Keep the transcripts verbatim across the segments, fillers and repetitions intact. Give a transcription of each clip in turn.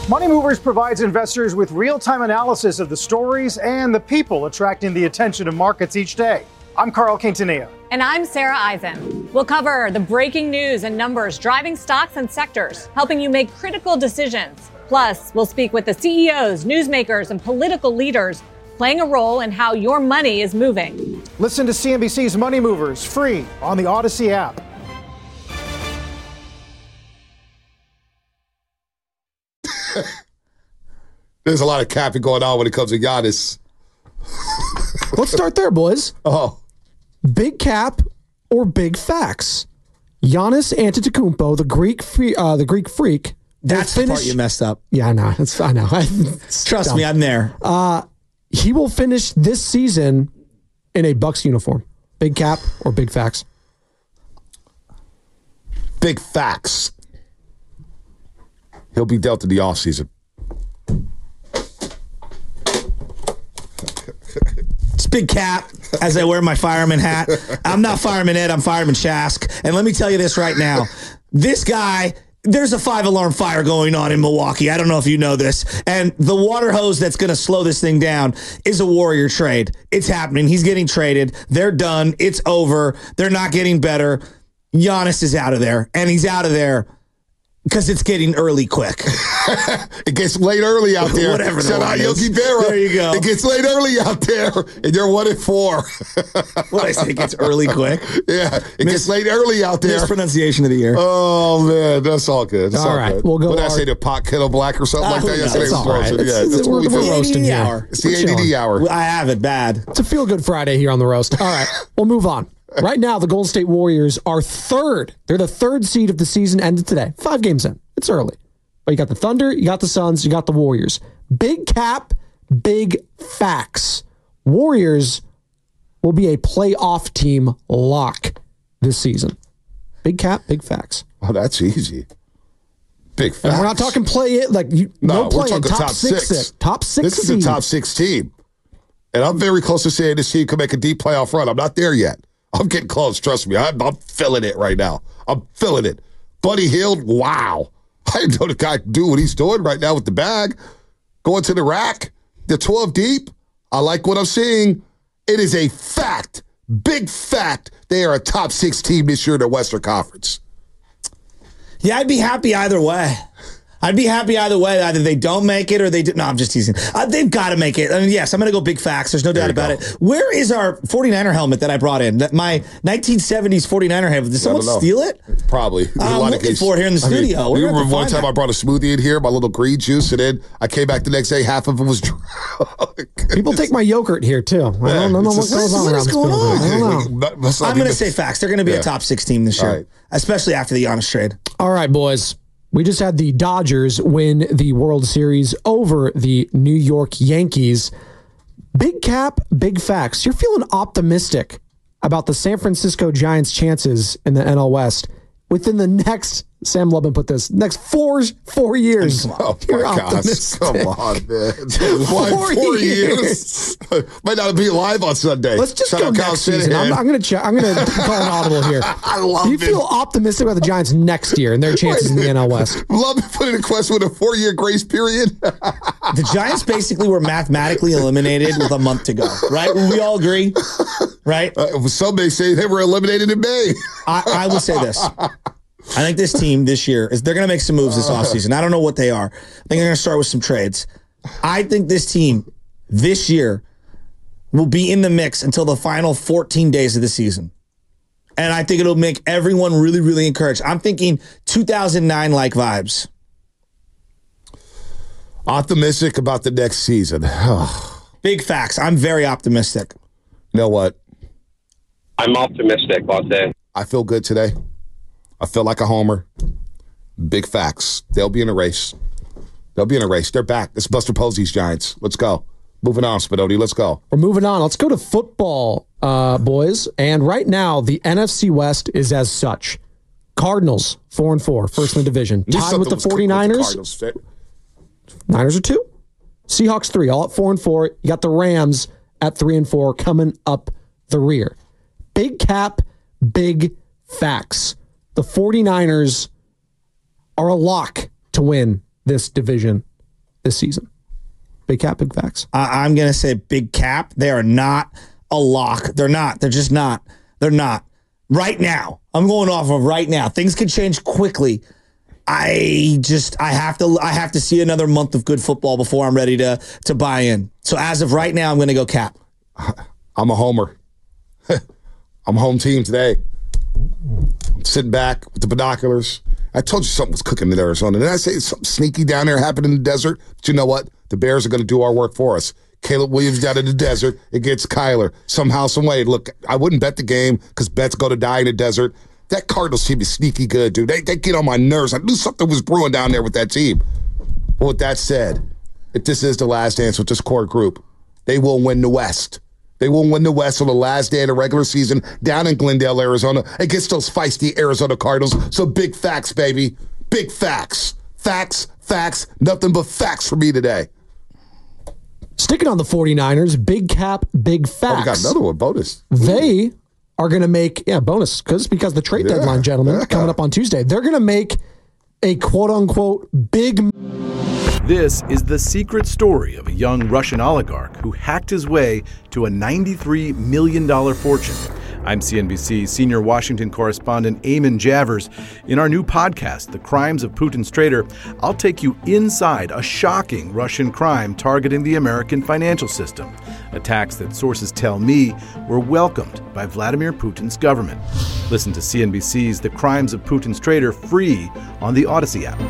Money Movers provides investors with real-time analysis of the stories and the people attracting the attention of markets each day. I'm Carl Quintanilla. And I'm Sarah Eisen. We'll cover the breaking news and numbers driving stocks and sectors, helping you make critical decisions. Plus, we'll speak with the C E Os, newsmakers, and political leaders playing a role in how your money is moving. Listen to C N B C's Money Movers free on the Odyssey app. There's a lot of capping going on when it comes to Giannis. Let's start there, boys. Oh. Big cap or big facts? Giannis Antetokounmpo, the Greek free, uh, the Greek freak. That's finish- the part you messed up. Yeah, I know. It's, I know. Trust dumb. me, I'm there. Uh, he will finish this season in a Bucks uniform. Big cap or big facts? Big facts. He'll be dealt in the offseason. It's big cap as I wear my fireman hat. I'm not Fireman Ed, I'm Fireman Shask. And let me tell you this right now. This guy, there's a five-alarm fire going on in Milwaukee. I don't know if you know this. And the water hose that's going to slow this thing down is a Warrior trade. It's happening. He's getting traded. They're done. It's over. They're not getting better. Giannis is out of there. And he's out of there because it's getting early quick. It gets late early out there. Whatever the Shout line out is. Yogi Berra. There you go. It gets late early out there, and you're one and four. What I say, it gets early quick. Yeah, it Mis- gets late early out there. Mispronunciation of the year. Oh, man, that's all good. That's All all, right, good. we'll go What did I our- say, the pot kettle black or something Ah, like who that? knows? Yesterday It's was all right. roasted. It's- Yeah, it's- that's what we're- we we're do. roasting here. hour. It's the We're A D D chilling. hour. I have it bad. It's a feel-good Friday here on the roast. All right, we'll move on. Right now, the Golden State Warriors are third. They're the third seed of the season ended today. Five games in. It's early. But you got the Thunder, you got the Suns, you got the Warriors. Big cap, big facts. Warriors will be a playoff team lock this season. Big cap, big facts. Oh, that's easy. Big facts. And we're not talking play it like you. No, No, we're play talking top, top six. six. six. Top six. This is a seed. top six team. And I'm very close to saying this team can make a deep playoff run. I'm not there yet. I'm getting close. Trust me. I'm, I'm feeling it right now. I'm feeling it. Buddy Hield, wow. I didn't know the guy can do what he's doing right now with the bag. Going to the rack. They're twelve deep. I like what I'm seeing. It is a fact. Big fact. They are a top six team this year in the Western Conference. Yeah, I'd be happy either way. I'd be happy either way. Either they don't make it or they do. No, I'm just teasing. Uh, they've got to make it. I mean, yes, I'm going to go big facts. There's no doubt about go. it. Where is our forty-niner helmet that I brought in? That my nineteen seventies forty-niner helmet. Did someone know. steal it? Probably. There's a I'm lot of looking cases. for it here in the I mean, studio. We're you gonna have remember to one find time that. I brought a smoothie in here, my little green juice, and then I came back the next day, half of it was drunk. People take my yogurt here too. I don't, I don't know it's what a- goes on what around is this going building. on? I don't know. That- that's not I'm going to even- say facts. They're going to be Yeah. a top six team this year, All right. especially after the Giannis trade. All right, boys. We just had the Dodgers win the World Series over the New York Yankees. Big cap, big facts. You're feeling optimistic about the San Francisco Giants' chances in the N L West within the next, Sam Lubin put this, next four four years. Oh, my You're gosh. optimistic. Come on, man. Why Four four years. years? Might not be live on Sunday. Let's just Shout go out Kyle next season. Shanahan. I'm, I'm going to check. I'm going to call an audible here. I love Do you it. feel optimistic about the Giants next year and their chances in the N L West? Love to put in a question with a four-year grace period. The Giants basically were mathematically eliminated with a month to go, right? We all agree, right? Uh, some may say they were eliminated in May. I, I will say this. I think this team this year is they're going to make some moves this offseason. I don't know what they are. I think they're going to start with some trades. I think this team this year will be in the mix until the final fourteen days of the season. And I think it'll make everyone really, really encouraged. I'm thinking two thousand nine like vibes. Optimistic about the next season. Big facts. I'm very optimistic. You know what? I'm optimistic, I'll say. I feel good today. I feel like a homer. Big facts. They'll be in a race. They'll be in a race. They're back. It's Buster Posey's Giants. Let's go. Moving on, Spinotti. Let's go. We're moving on. Let's go to football, uh, boys. And right now, the N F C West is as such. Cardinals, four and four, first in the division. Knew Tied something with the was cooking with the 49ers. Cardinals fit. Niners are two. Seahawks three, all at four and four. You got the Rams at three and four coming up the rear. Big cap, big facts. The 49ers are a lock to win this division. this season. Big Cap, big facts. I, I'm going to say Big Cap. They are not a lock. They're not. They're just not. They're not. Right now. I'm going off of right now. Things could change quickly. I just I have to I have to see another month of good football before I'm ready to to buy in. So as of right now, I'm going to go Cap. I'm a homer. I'm home team today. I'm sitting back with the binoculars. I told you something was cooking in Arizona. Did I say something sneaky down there happened in the desert? But you know what? The Bears are going to do our work for us. Caleb Williams down in the desert against Kyler. Somehow, some way. Look, I wouldn't bet the game because bets go to die in the desert. That Cardinals team is sneaky good, dude. They, they get on my nerves. I knew something was brewing down there with that team. But with that said, if this is the last dance with this core group, they will win the West. They will win the West on the last day of the regular season down in Glendale, Arizona, against those feisty Arizona Cardinals. So big facts, baby. Big facts. Facts, facts, nothing but facts for me today. Sticking on the 49ers, Big Cap, big facts. Oh, we got another one, bonus. They are going to make, yeah, bonus, because because the trade Yeah. deadline, gentlemen, Yeah. coming up on Tuesday. They're going to make a quote-unquote big. This is the secret story of a young Russian oligarch who hacked his way to a ninety-three million dollars fortune. I'm C N B C senior Washington correspondent Eamon Javers. In our new podcast, The Crimes of Putin's Traitor, I'll take you inside a shocking Russian crime targeting the American financial system. Attacks that sources tell me were welcomed by Vladimir Putin's government. Listen to C N B C's The Crimes of Putin's Traitor free on the Odyssey app.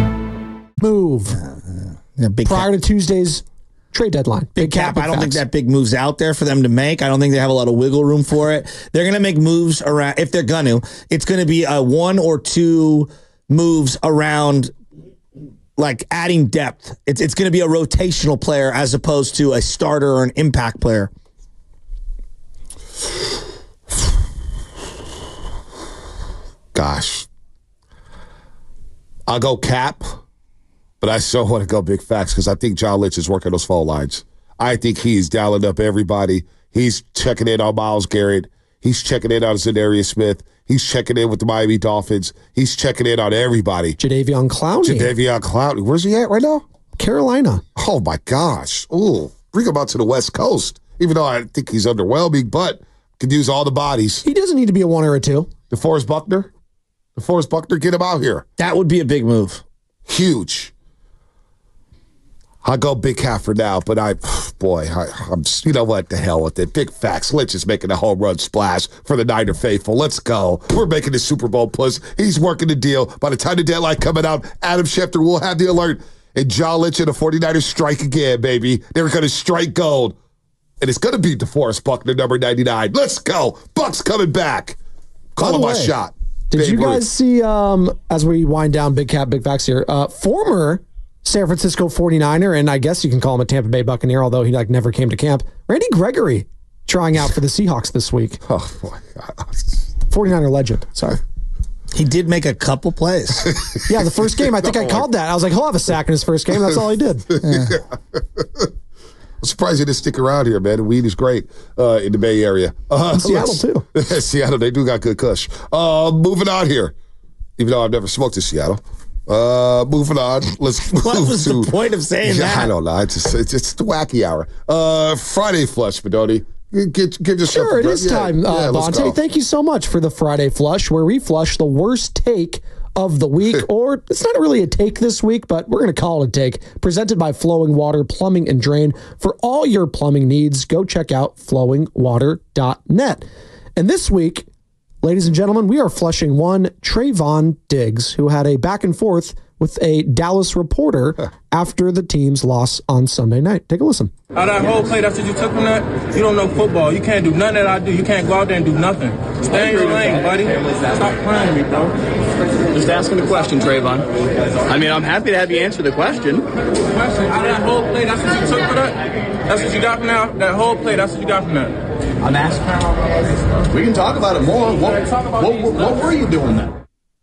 Move Yeah, big prior cap. to Tuesday's trade deadline. Big cap. big I don't think facts. that big move's out there for them to make. I don't think they have a lot of wiggle room for it. They're going to make moves around. If they're going to, it's going to be a one or two moves around, like adding depth. It's it's going to be a rotational player as opposed to a starter or an impact player. Gosh. I'll go Cap, but I still want to go big facts because I think John Lynch is working those phone lines. I think he's dialing up everybody. He's checking in on Myles Garrett. He's checking in on Zadarius Smith. He's checking in with the Miami Dolphins. He's checking in on everybody. Jadeveon Clowney. Jadeveon Clowney. Where's he at right now? Carolina. Oh, my gosh. Ooh, bring him out to the West Coast. Even though I think he's underwhelming, but could use all the bodies. He doesn't need to be a one or a two. DeForest Buckner. DeForest Buckner, get him out here. That would be a big move. Huge. I'll go big cap for now, but I, boy, I, I'm, you know what, the hell with it. Big facts. Lynch is making a home run splash for the Niner faithful. Let's go. We're making the Super Bowl push. He's working the deal. By the time the deadline coming out, Adam Schefter will have the alert. And John Lynch and the 49ers strike again, baby. They're going to strike gold. And it's going to be DeForest Buckner, number ninety-nine. Let's go. Buck's coming back. Call him my way, shot. Did Babe you guys Ruth. see, um, as we wind down Big Cap, Big Facts here, uh, former San Francisco 49er, and I guess you can call him a Tampa Bay Buccaneer, although he like never came to camp, Randy Gregory trying out for the Seahawks this week. Oh, boy. 49er legend. Sorry. He did make a couple plays. Yeah, the first game, I think I called that. I was like, he'll have a sack in his first game. That's all he did. I'm surprised he didn't stick around here, man. The weed is great uh, in the Bay Area. Uh, In Seattle, let's- too. Seattle, they do got good kush. Uh, moving on here, even though I've never smoked in Seattle. Uh, moving on. Let's move What was to, the point of saying yeah, that? I don't know. It's just, it's, it's the wacky hour. Uh, Friday flush, Bedoni. Give, give yourself Sure, a it break. is Yeah, time, yeah, uh, let's Bonte. go. Thank you so much for the Friday Flush, where we flush the worst take of the week, or it's not really a take this week, but we're going to call it a take. Presented by Flowing Water Plumbing and Drain. For all your plumbing needs, go check out flowing water dot net. And this week, ladies and gentlemen, we are flushing one Trayvon Diggs, who had a back and forth with a Dallas reporter after the team's loss on Sunday night. Take a listen. Out of that whole play, that's what you took from that? You don't know football. You can't do nothing that I do. You can't go out there and do nothing. Stay in your lane, buddy. Stop playing me, bro. Just asking the question, Trayvon. I mean, I'm happy to have you answer the question. Question. Out of that whole play, that's what you took for that? That's what you got from that? That whole play, that's what you got from that? I'm asking. We can talk about it more. What, what, what, what were you doing then?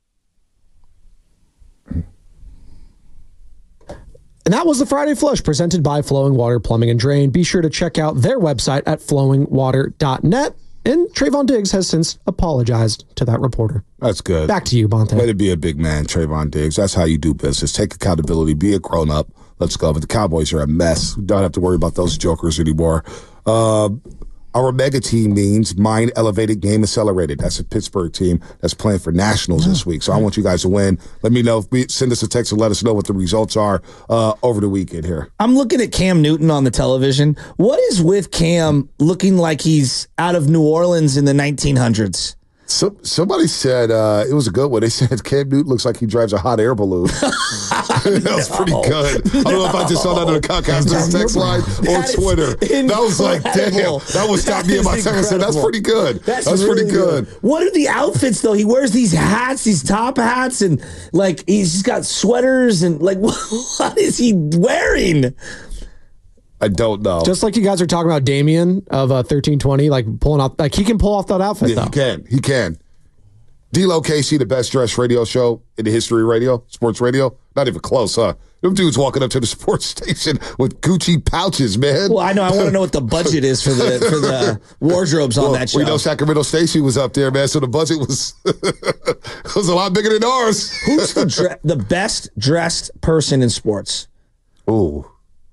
And that was the Friday Flush presented by Flowing Water Plumbing and Drain. Be sure to check out their website at flowing water dot net. And Trayvon Diggs has since apologized to that reporter. That's good. Back to you, Bonte. Way to be a big man, Trayvon Diggs. That's how you do business. Take accountability. Be a grown-up. Let's go. But the Cowboys are a mess. We don't have to worry about those jokers anymore. Uh, our mega team means mind elevated, game accelerated. That's a Pittsburgh team that's playing for Nationals this week. So I want you guys to win. Let me know. Send us a text and let us know what the results are uh, over the weekend here. I'm looking at Cam Newton on the television. What is with Cam looking like he's out of New Orleans in the nineteen hundreds? So, somebody said, uh, it was a good one. They said Cam Newton looks like he drives a hot air balloon. That was pretty good. I don't know if I just saw that on the Comcast text line or That Twitter. That was like, damn. That would stop me in my text and said, that's pretty good. That's, That's really pretty good. What are the outfits, though? He wears these hats, these top hats, and like he's just got sweaters and like, what is he wearing? I don't know. Just like you guys are talking about Damian of uh, thirteen twenty, like pulling off, like he can pull off that outfit, Yeah, though. he can. He can. D-Lo K C, the best dressed radio show in the history of radio, sports radio. Not even close, huh? Them dudes walking up to the sports station with Gucci pouches, man. Well, I know. I want to know what the budget is for the for the wardrobes on well, that show. We know Sacramento Station was up there, man, so the budget was was a lot bigger than ours. Who's the dre- the best dressed person in sports? Ooh.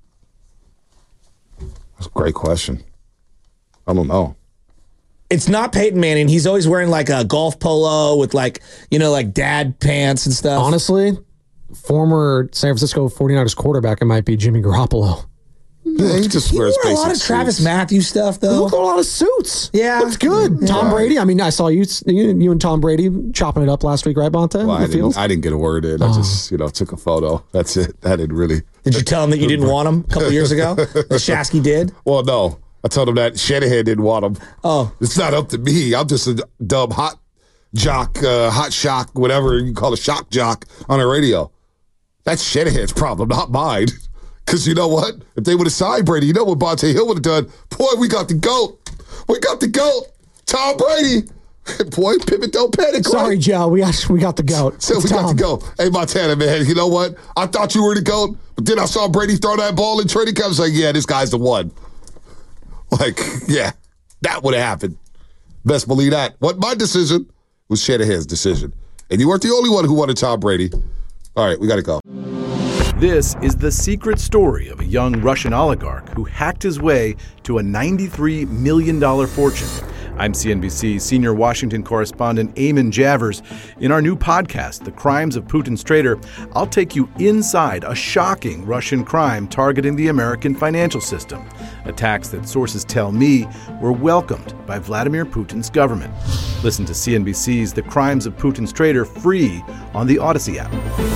That's a great question. I don't know. It's not Peyton Manning. He's always wearing like a golf polo with like, you know, like dad pants and stuff. Honestly, former San Francisco forty-niners quarterback, it might be Jimmy Garoppolo. Yeah, he just He wears wore a basic lot of Travis suits. Matthews stuff, He though. looked at a lot of suits. Yeah. That's good. Yeah. Tom Brady. I mean, I saw you, you, you and Tom Brady chopping it up last week, right, Bonte? Well, I, The field? didn't, I didn't get a word in. I Oh. just, you know, took a photo. That's it. I didn't really. Did you tell him that you didn't want him a couple years ago? That Shasky did? Well, no. I told him that Shanahan didn't want him. Oh. It's not up to me. I'm just a dumb hot jock, uh, hot shock, whatever you call a shock jock on the radio. That's Shanahan's problem, not mine. Because you know what? If they would have signed Brady, you know what Bonte Hill would have done? Boy, we got the GOAT. We got the GOAT. Tom Brady. Boy, pivot, don't panic. Sorry, right? Joe. We got we got the goat. So It's we got Tom. to go. Hey, Montana, man, you know what? I thought you were the GOAT, but then I saw Brady throw that ball in training camp. I was like, yeah, this guy's the one. Like, yeah, that would have happened. Best believe that. What my decision was Shanahan's decision. And you weren't the only one who wanted Tom Brady. All right, we got to go. This is the secret story of a young Russian oligarch who hacked his way to a ninety-three million dollars fortune. I'm C N B C senior Washington correspondent Eamon Javers. In our new podcast, The Crimes of Putin's Traitor, I'll take you inside a shocking Russian crime targeting the American financial system. Attacks that sources tell me were welcomed by Vladimir Putin's government. Listen to C N B C's The Crimes of Putin's Traitor free on the Odyssey app.